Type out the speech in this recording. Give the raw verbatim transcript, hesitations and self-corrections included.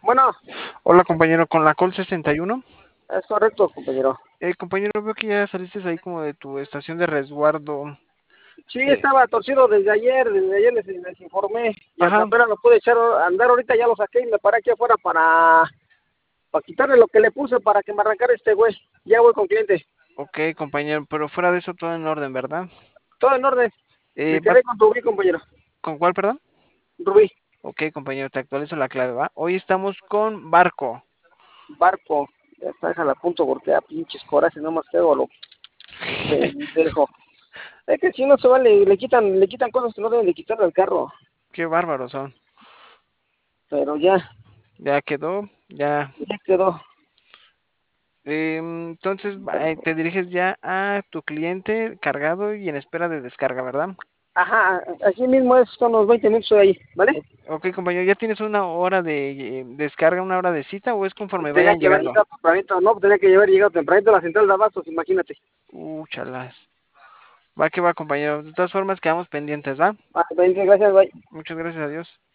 Bueno, Hola compañero, con la Col sesenta y uno. es correcto, compañero. Eh, compañero, veo que ya saliste ahí como de tu estación de resguardo. Sí, Eh, estaba torcido desde ayer, desde ayer les, les informé y hasta ajá, apenas lo pude echar a andar ahorita, ya lo saqué y me paré aquí afuera para, para quitarle lo que le puse para que me arrancara este güey. Ya voy con cliente. ok compañero, pero fuera de eso todo en orden, ¿verdad? Todo en orden. Eh, Me va- quedé con Rubí, compañero. ¿con cuál, perdón? Rubí, Ok compañero, te actualizo la clave, ¿va? Hoy estamos con Barco. barco. Ya está, déjala a punto porque a pinches corajes, nomás quedo lo pendejo. Es que si no se vale, le quitan, le quitan cosas que no deben de quitarle al carro. Qué bárbaros son. Pero ya, Ya quedó, ya. ya quedó. Eh, entonces va, eh, te diriges ya a tu cliente cargado y en espera de descarga, ¿verdad? Ajá, aquí mismo es, son los veinte minutos de ahí, ¿vale? O- Ok compañero, ¿ya tienes una hora de eh, descarga, una hora de cita o es conforme Tenía vayan que haber llegando? llegado tempranito, no, tenía que haber llegado tempranito a la central de abastos, imagínate. Uh, chalas. Va que va, compañero. De todas formas, quedamos pendientes, ¿va? Ah, gracias, bye. Muchas gracias a Dios.